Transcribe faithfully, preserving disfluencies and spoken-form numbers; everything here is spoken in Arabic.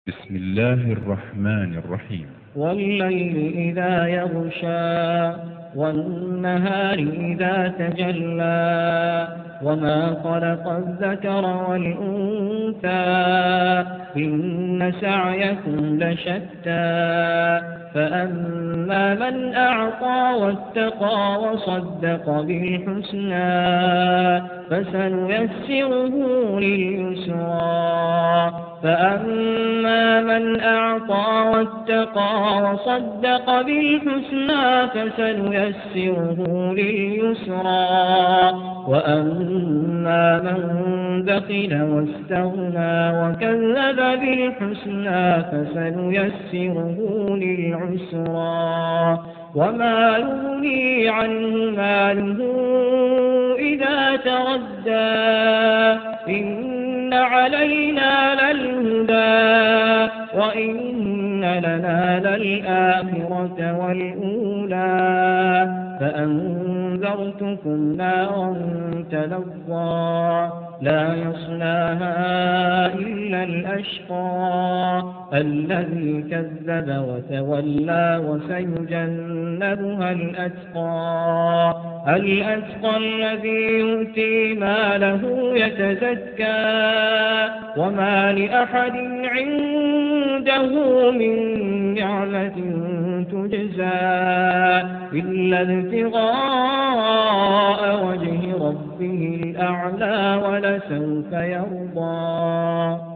بسم الله الرحمن الرحيم. والليل إذا يغشى والنهار إذا تجلى وما خلق الذكر والأنثى إن سعيكم لشتى فأما من أعطى واتقى وصدق بالحسنى فسنيسره لليسرى فأما من أعطى واتقى وصدق بالحسنى فسنيسره لليسرى وأما من بخل واستغنى وكذب بالحسنى فسنيسره للعسرى وما يغني عنه ماله إذا تردى إن علينا للهدى وإن لنا للآخرة والأولى فأنذرتكم نارا تلظى لا يصلاها إلا الأشقى الذي كذب وتولى وسيجنبها الأتقى الأتقى الذي يؤتي ماله يتزكى وما لأحد عنده من نعمة تجزى إلا ابتغاء وجه ربه الأعلى ولسوف يرضى.